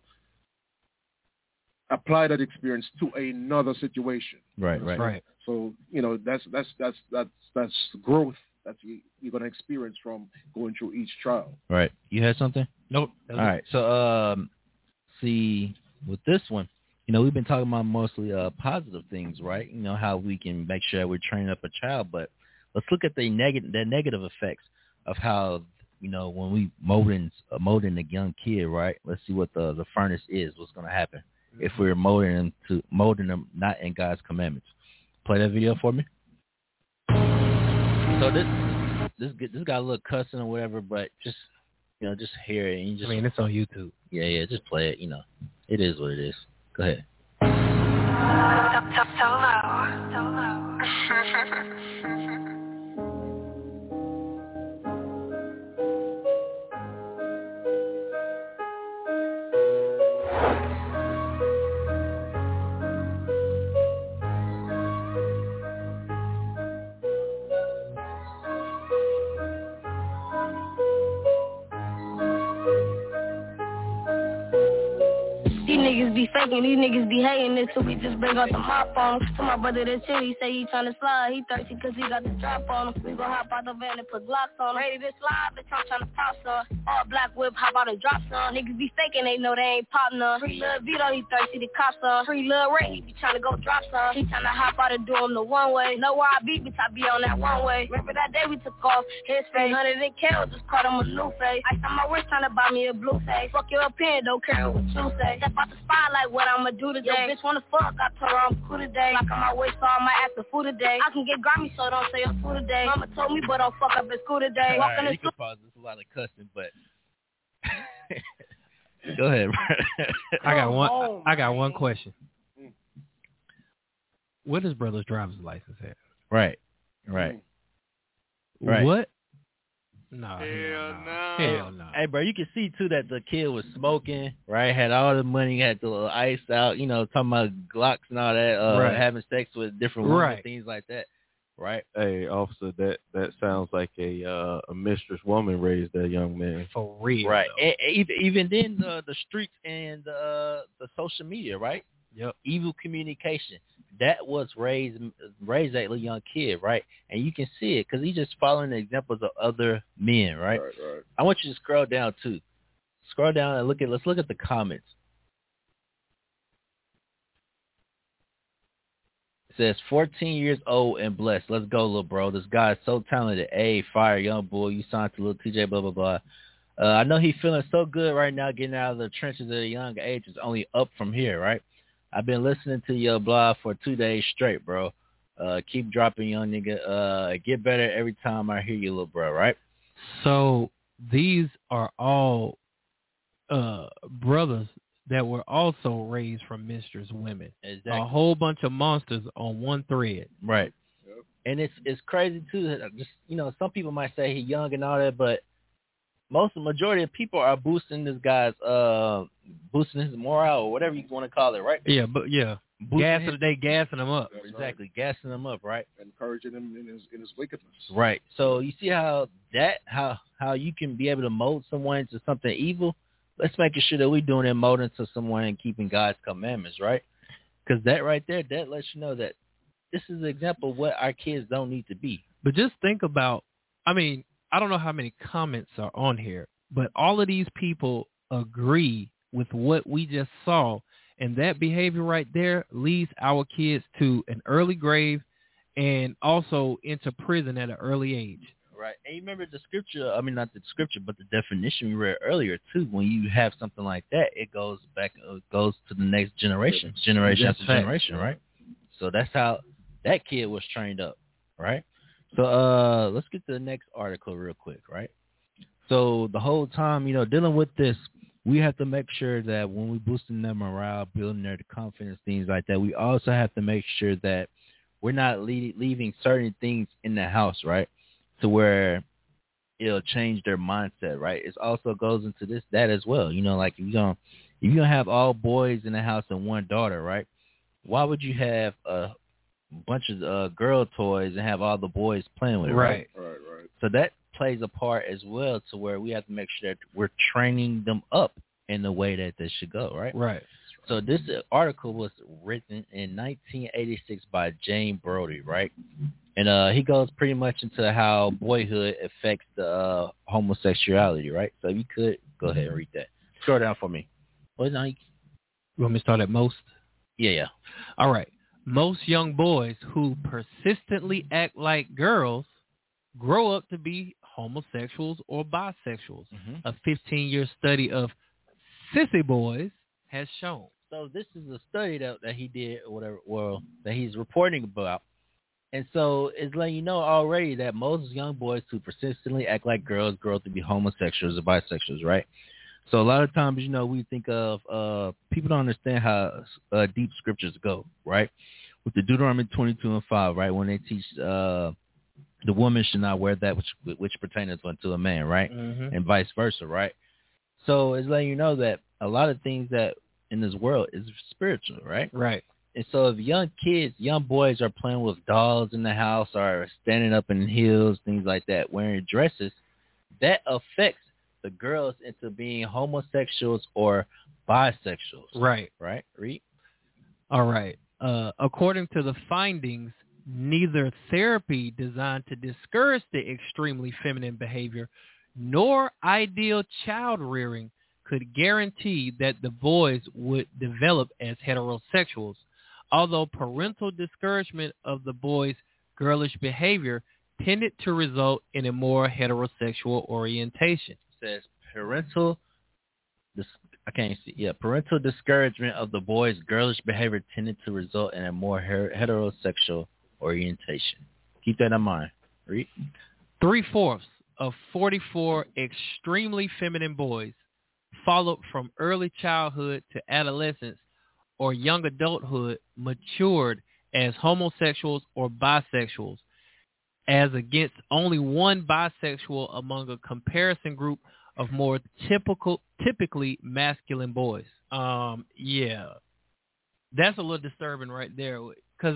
apply that experience to another situation. Right. So that's growth that you're gonna experience from going through each trial. Right. You had something? Nope. All right. So see, with this one, we've been talking about mostly positive things, right? How we can make sure that we're training up a child, but let's look at the negative effects of how when we molding a young kid, right? Let's see what the furnace is. What's going to happen if we're molding them not in God's commandments? Play that video for me. So this got a little cussing or whatever, but just hear it. And it's on YouTube. Yeah, just play it. It is what it is. Go ahead. Niggas be faking, these niggas be hating it, so we just bring out the mop on him. To my brother that's chill, he say he tryna slide, he thirsty cause he got the drop on him. We gon' hop out the van and put Glocks on him. Ready to slide, bitch, I'm tryna pop some. All black whip, hop out and drop some. Niggas be faking, they know they ain't pop none. Free Lil Vito, he thirsty to cop some. Free Lil Ray, he be tryna go drop some. He tryna hop out and do him the one way. Know where I be, bitch, I be on that one way. Remember that day we took off his face. 100 and Kel, just caught him a new face. I on my wrist tryna buy me a blue face. Fuck your opinion, don't care what you say. Step out the spotlight, what I'ma do today. Yo, bitch wanna fuck, I told her I'm cool today. Like on my waist, so I might ask the food today. I can get grimy, so don't say I'm food today. Mama told me, but don't fuck up at school today. All right, you can pause. There's a lot of cussing, but go ahead. I got one question. What is brother's driver's license at? Right. What? No. Hell no. Hey, bro, you can see, too, that the kid was smoking, right? Had all the money, had the little ice out, talking about Glocks and all that, having sex with different women, things like that, right? Hey, officer, that sounds like a mistress woman raised that young man. For real. Right. And even then, the streets and the social media, right? Yep. Evil communication. That was raised that little young kid, right? And you can see it because he's just following the examples of other men, right? Right. I want you to scroll down too. Scroll down and let's look at the comments. It says 14 years old and blessed. Let's go, little bro. This guy is so talented. Hey, fire, young boy. You signed to little TJ, blah, blah, blah. I know he's feeling so good right now, getting out of the trenches at a young age. It's only up from here, right? I've been listening to your blog for 2 days straight, bro. Keep dropping, young nigga. Get better every time I hear you, little bro, right? So these are all brothers that were also raised from mistress women. Exactly. A whole bunch of monsters on one thread. Right. Yep. And it's crazy, too. That just, some people might say he's young and all that, but majority of people are boosting this guy's boosting his morale or whatever you want to call it, right? Yeah, but yeah, gassing him up. That's exactly, right. Gassing him up, right? Encouraging him in his wickedness. Right. So you see how you can be able to mold someone into something evil. Let's make sure that we're doing it, molding to someone and keeping God's commandments, right? Because that right there, that lets you know that this is an example of what our kids don't need to be. But just think about, I don't know how many comments are on here, but all of these people agree with what we just saw, and that behavior right there leads our kids to an early grave and also into prison at an early age. Right. And you remember the scripture, I mean, not the scripture, but the definition we read earlier, too. When you have something like that, it goes back, goes to the next generation, generation after generation, right? So that's how that kid was trained up, right? So let's get to the next article real quick, right? So the whole time, you know, dealing with this, we have to make sure that when we're boosting their morale, building their confidence, things like that, we also have to make sure that we're not leaving certain things in the house, right, to where it'll change their mindset, right? It also goes into that as well. You know, like if you're gonna have all boys in the house and one daughter, right? Why would you have a bunch of girl toys and have all the boys playing with it, right? Right. So that plays a part as well, to where we have to make sure that we're training them up in the way that they should go, right? Right. So this article was written in 1986 by Jane Brody, right? And he goes pretty much into how boyhood affects the homosexuality, right? So if you could, go ahead and read that. Scroll down for me. You want me to start at most? Yeah. All right. Most young boys who persistently act like girls grow up to be homosexuals or bisexuals. Mm-hmm. A 15-year study of sissy boys has shown. So this is a study that he did, or whatever, well, that he's reporting about. And so it's letting you know already that most young boys who persistently act like girls grow up to be homosexuals or bisexuals, right? So a lot of times, you know, we think of people don't understand how deep scriptures go, right? With the Deuteronomy 22:5, right, when they teach the woman should not wear that which pertains unto a man, right? Mm-hmm. And vice versa, right? So it's letting you know that a lot of things that in this world is spiritual, right? Right. And so if young boys are playing with dolls in the house or standing up in heels, things like that, wearing dresses, that affects the girls into being homosexuals or bisexuals. Right. Right? Read. All right. According to the findings, neither therapy designed to discourage the extremely feminine behavior nor ideal child rearing could guarantee that the boys would develop as heterosexuals, although parental discouragement of the boys' girlish behavior tended to result in a more heterosexual orientation. It says parental discouragement of the boys' girlish behavior tended to result in a more heterosexual orientation. Keep that in mind. Read. 3/4 of 44 extremely feminine boys followed from early childhood to adolescence or young adulthood matured as homosexuals or bisexuals, as against only one bisexual among a comparison group of more typically masculine boys. Yeah, that's a little disturbing right there, because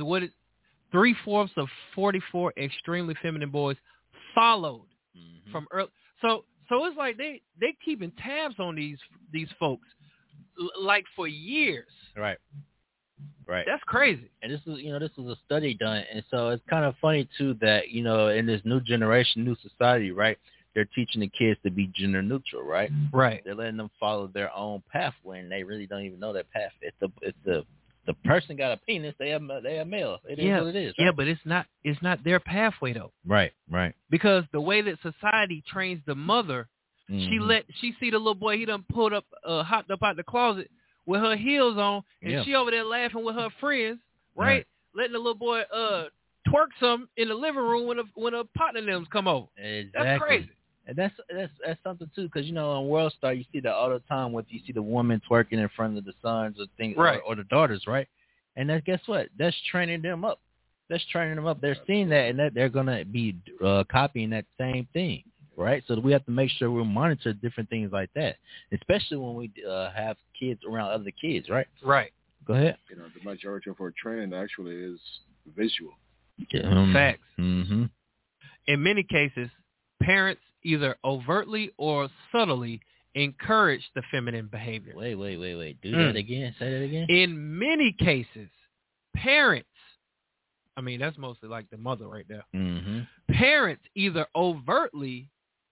3/4 of 44 extremely feminine boys followed from early. So it's like they keeping tabs on these folks like for years. Right. That's crazy. And this is a study done, and so it's kind of funny too that, you know, in this new generation, new society, right, they're teaching the kids to be gender neutral, right? Right. They're letting them follow their own path when they really don't even know that path. If the person got a penis, they are male. It is what it is. Right? Yeah, but it's not their pathway though. Right. Because the way that society trains the mother, she see the little boy, he done hopped up out the closet with her heels on, and she over there laughing with her friends, right? Letting the little boy twerk some in the living room when a partner of them come over. Exactly. That's crazy. And that's something too, because, you know, on World Star you see that all the time. With you see the woman twerking in front of the sons or things, right, or the daughters, right? And guess what? That's training them up. They're seeing that, and that they're gonna be copying that same thing, right? So we have to make sure we monitor different things like that, especially when we have kids around other kids, right? Right. Go ahead. You know, the majority of our training actually is visual. Facts. Mm-hmm. In many cases, parents either overtly or subtly encourage the feminine behavior. Wait. Do that again. Say that again. In many cases, parents, I mean, that's mostly like the mother right there. Mm-hmm. Parents either overtly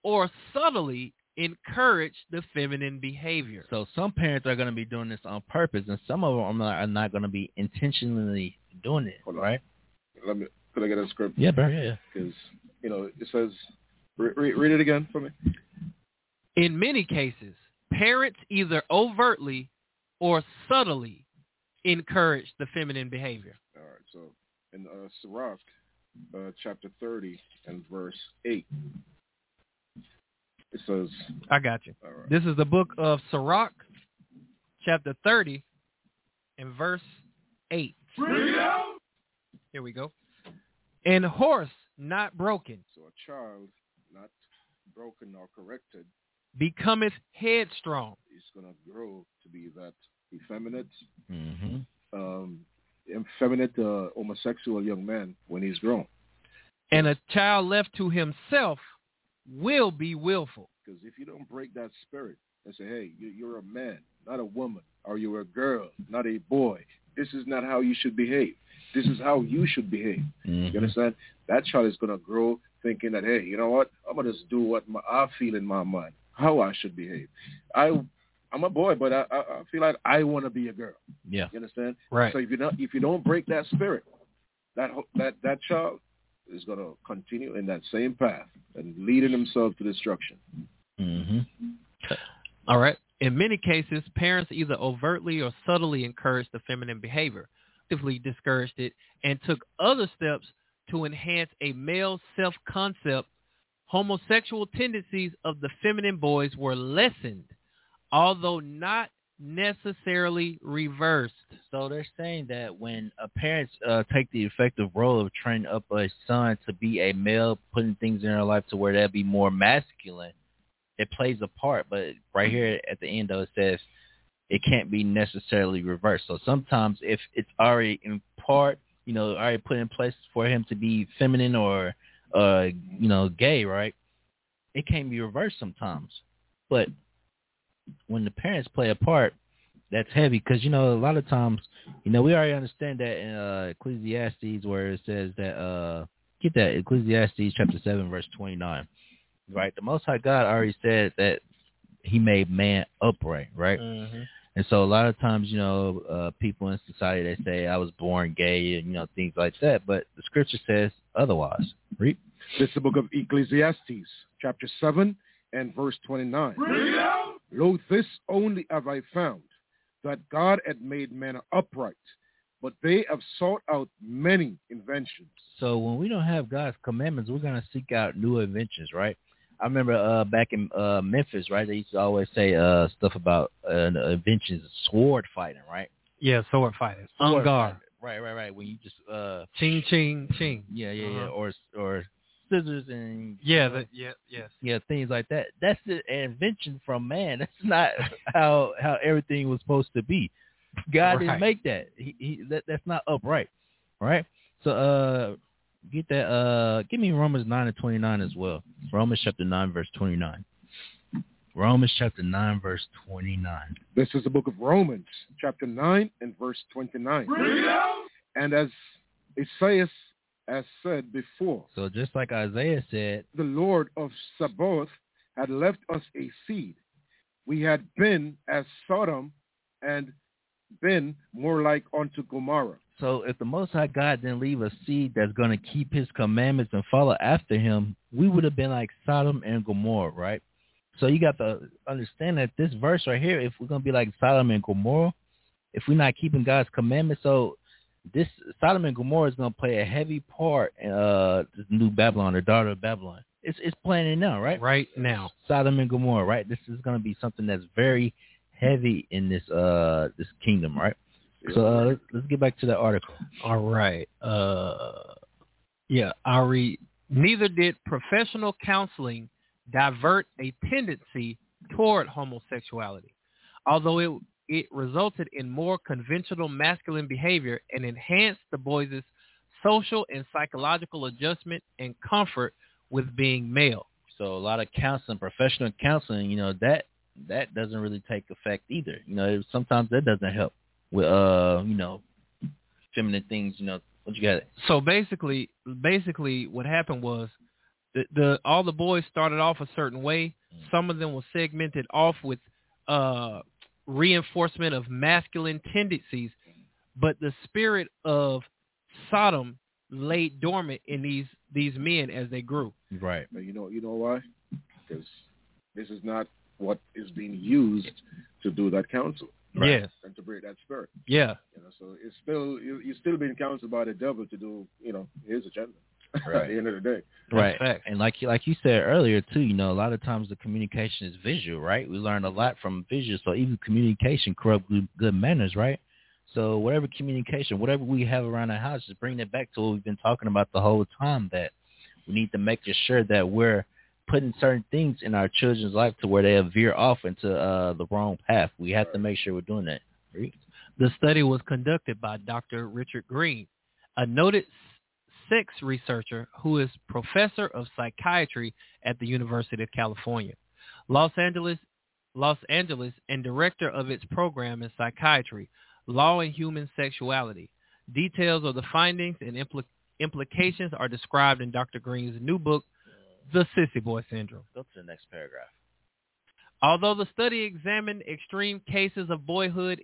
or subtly encourage the feminine behavior. So some parents are going to be doing this on purpose, and some of them are not going to be intentionally doing it, right? Could I get a script? Yeah, bro, yeah. Because, it says, read it again for me. In many cases, parents either overtly or subtly encourage the feminine behavior. All right, so in Sirach, chapter 30 and verse 8, it says... I got you. All right. This is the book of Sirach, chapter 30 and verse 8. Here we go. And horse not broken. So a child not broken or corrected becometh headstrong. He's going to grow to be that effeminate, effeminate homosexual young man when he's grown. And a child left to himself will be willful. Because if you don't break that spirit and say, hey, you're a man, not a woman, or you're a girl, not a boy, this is not how you should behave. This is how you should behave. You understand? That child is going to grow thinking that, hey, you know what? I'm going to just do what I feel in my mind, how I should behave. I'm a boy, but I feel like I want to be a girl. Yeah. You understand? Right. So if you don't break that spirit, that child is going to continue in that same path and leading himself to destruction. All right. In many cases, parents either overtly or subtly encouraged the feminine behavior, actively discouraged it, and took other steps to enhance a male self-concept. Homosexual tendencies of the feminine boys were lessened, although not necessarily reversed. So they're saying that when parents take the effective role of training up a son to be a male, putting things in their life to where they'll be more masculine, it plays a part. But right here at the end, though, it says it can't be necessarily reversed. So sometimes if it's already in part, already put in place for him to be feminine or, gay, right? It can be reversed sometimes. But when the parents play a part, that's heavy because, a lot of times, we already understand that in Ecclesiastes where it says that, get that, Ecclesiastes chapter 7, verse 29, right? The Most High God already said that he made man upright, right? And so a lot of times, people in society, they say, I was born gay and, things like that. But the scripture says otherwise. Read. This is the book of Ecclesiastes, chapter 7 and verse 29. Lo, this only have I found, that God had made man upright, but they have sought out many inventions. So when we don't have God's commandments, we're going to seek out new inventions, right? I remember back in Memphis, right, they used to always say stuff about inventions, sword fighting, right? Yeah, sword fighting. On guard. Right. When you just... ching, ching, ching. Yeah. Or scissors and... yes. Yeah, things like that. That's an invention from man. That's not how everything was supposed to be. God didn't make that. That's not upright, right? So... get that. Give me Romans 9 and 29 as well. Romans chapter 9, verse 29. Romans chapter 9, verse 29. This is the book of Romans, chapter 9 and verse 29. And as Isaiah has said before. So just like Isaiah said, the Lord of Sabaoth had left us a seed. We had been as Sodom and been more like unto Gomorrah. So if the Most High God didn't leave a seed that's going to keep his commandments and follow after him, we would have been like Sodom and Gomorrah, right? So you got to understand that this verse right here, if we're going to be like Sodom and Gomorrah, if we're not keeping God's commandments, so this Sodom and Gomorrah is going to play a heavy part in this new Babylon, the daughter of Babylon. It's playing it now, right? Right now. Sodom and Gomorrah, right? This is going to be something that's very heavy in this kingdom, right? So let's get back to the article. All right. I'll read. Neither did professional counseling divert a tendency toward homosexuality, although it resulted in more conventional masculine behavior and enhanced the boys' social and psychological adjustment and comfort with being male. So a lot of counseling, professional counseling, that doesn't really take effect either. Sometimes that doesn't help with feminine things. What you got? So basically what happened was all the boys started off a certain way. Some of them were segmented off with reinforcement of masculine tendencies, but the spirit of Sodom laid dormant in these men as they grew. Right. But you know why? Because this is not what is being used to do that counsel. Right? Yes. And to break that spirit. Yeah. So it's still you're still being counseled by the devil to do his agenda. Right. At the end of the day. Right. And like you said earlier too, a lot of times the communication is visual, right? We learn a lot from visual. So even communication corrupts good manners, right? So whatever communication, whatever we have around the house, just bring it back to what we've been talking about the whole time, that we need to make sure that we're putting certain things in our children's life to where they veer off into the wrong path. We have to make sure we're doing that. Right? The study was conducted by Dr. Richard Green, a noted sex researcher who is professor of psychiatry at the University of California, Los Angeles, and director of its program in psychiatry, law and human sexuality. Details of the findings and implications are described in Dr. Green's new book, The Sissy Boy Syndrome. Go to the next paragraph. Although the study examined extreme cases of boyhood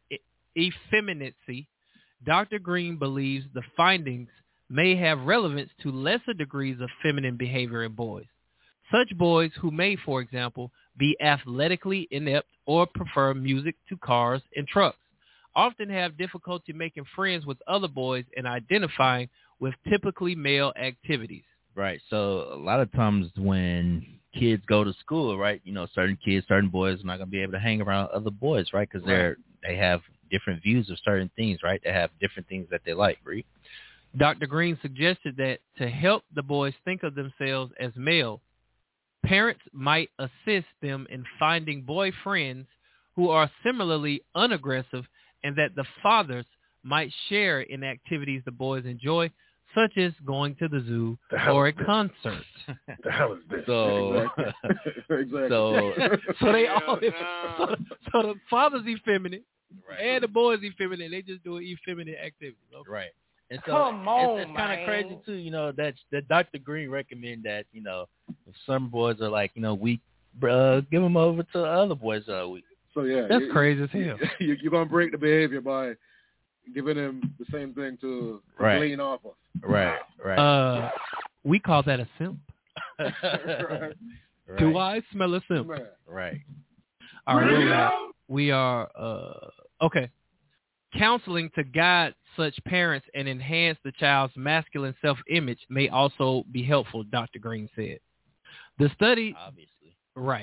effeminacy, Dr. Green believes the findings may have relevance to lesser degrees of feminine behavior in boys. Such boys who may, for example, be athletically inept or prefer music to cars and trucks, often have difficulty making friends with other boys and identifying with typically male activities. Right. So a lot of times when kids go to school, right, certain kids, certain boys are not going to be able to hang around other boys, right, because they have different views of certain things, right? They have different things that they like, right? Dr. Green suggested that to help the boys think of themselves as male, parents might assist them in finding boyfriends who are similarly unaggressive, and that the fathers might share in activities the boys enjoy, such as going to the zoo or a concert. The hell is this? So, exactly. So they all, so the father's effeminate, and the boys effeminate. They just do effeminate activities. Okay? Right. And so Come on, it's kind of crazy too, that Dr. Green recommend that, if some boys are like, weak, give them over to other boys weak. So yeah, that's crazy as hell. You're gonna break the behavior by giving him the same thing to lean off of. Right. We call that a simp. Right. Do I smell a simp? Right. All right. We are okay. Counseling to guide such parents and enhance the child's masculine self-image may also be helpful, Dr. Green said. The study, obviously,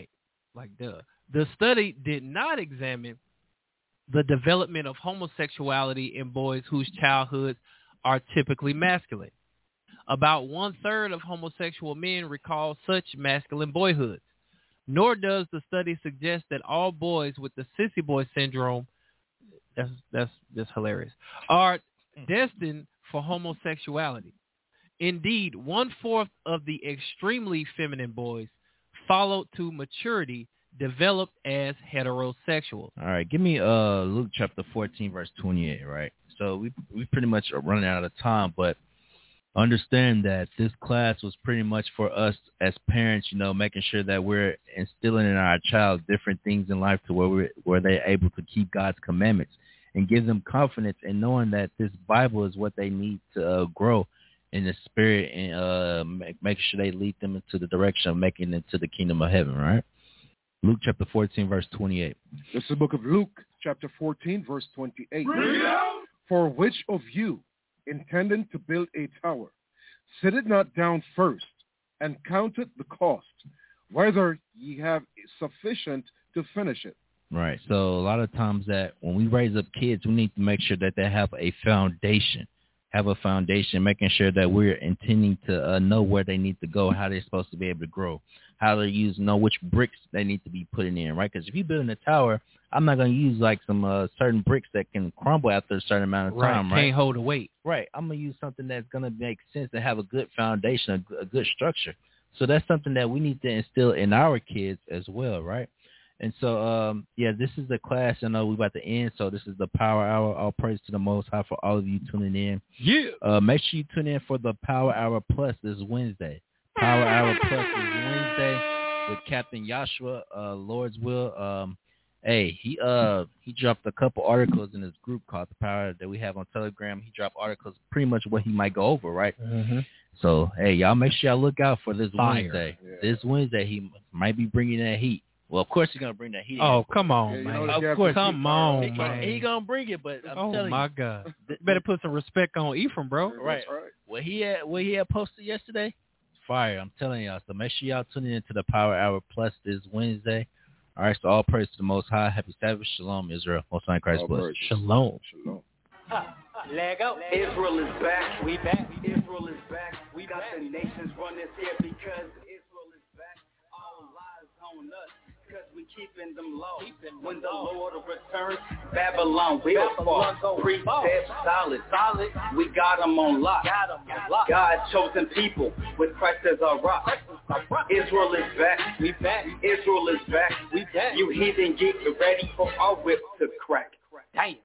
the study did not examine the development of homosexuality in boys whose childhoods are typically masculine. About 1/3 of homosexual men recall such masculine boyhoods. Nor does the study suggest that all boys with the sissy boy syndrome, that's just hilarious, are destined for homosexuality. Indeed, 1/4 of the extremely feminine boys followed to maturity developed as heterosexuals. All right, give me Luke chapter 14, verse 28, right? So we pretty much are running out of time, but understand that this class was pretty much for us as parents, making sure that we're instilling in our child different things in life to where they're able to keep God's commandments and give them confidence in knowing that this Bible is what they need to grow in the spirit and making sure they lead them into the direction of making it to the kingdom of heaven, right? Luke chapter 14, verse 28. This is the book of Luke, chapter 14, verse 28. For which of you, intending to build a tower, sitteth not down first, and counteth the cost, whether ye have sufficient to finish it? Right. So a lot of times that when we raise up kids, we need to make sure that they have a foundation, making sure that we're intending to know where they need to go, how they're supposed to be able to grow, how to use, which bricks they need to be putting in, right? Because if you're building a tower, I'm not going to use like some certain bricks that can crumble after a certain amount of time, right? Can't hold a weight. Right. I'm going to use something that's going to make sense, to have a good foundation, a good structure. So that's something that we need to instill in our kids as well, right? And so, this is the class. I know we're about to end, so this is the Power Hour. All praise to the Most High for all of you tuning in. Yeah. Make sure you tune in for the Power Hour Plus this Wednesday. Power Hour Plus this Wednesday with Captain Joshua, Lord's Will. He dropped a couple articles in his group called The Power that we have on Telegram. He dropped articles pretty much what he might go over, right? Mm-hmm. So, y'all make sure y'all look out for this Fire. Wednesday. Yeah. This Wednesday, he might be bringing that heat. Well, of course he's going to bring that heat. Oh, come on, man. Of course. Come on, man. He going to bring it, but I'm telling you. Oh, my God. Better put some respect on Ephraim, bro. Right. What he had posted yesterday, fire. I'm telling y'all. So make sure y'all tune in to the Power Hour Plus this Wednesday. All right, so all praise to the Most High. Happy Sabbath. Shalom, Israel. Most High Christ bless. Shalom. Lego. Israel is back. We back. Israel is back. We got the nations run this here because Israel is back. All lies on us because we keeping them low. When the Lord returns, Babylon will fall. Precepts solid. We got them on lock. God chosen people with Christ as our rock. Israel is back. We back. Israel is back. We back. You heathen, get ready for our whip to crack. Damn.